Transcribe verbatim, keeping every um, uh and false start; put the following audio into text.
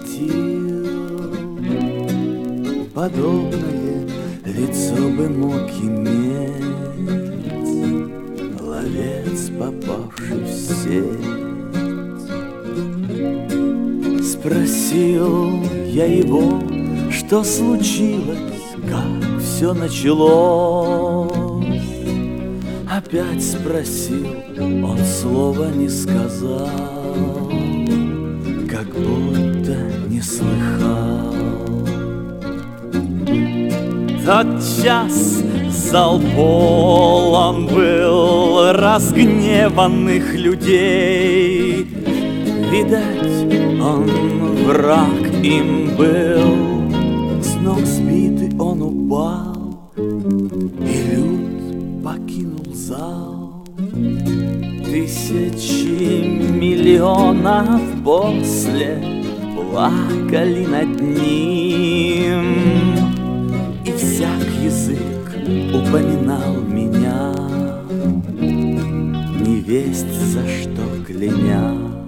светил, подобное лицо бы мог иметь ловец, попавший в сеть. Спросил я его, что случилось, как все началось. Опять спросил, он слова не сказал, как будто не слыхал. Тот час зал полон был разгневанных людей. Видать, он враг им был. С ног сбитый он упал, и люд покинул зал. Тысячи миллионов после плакали над ним, и всяк язык упоминал меня, невесть за что кляня.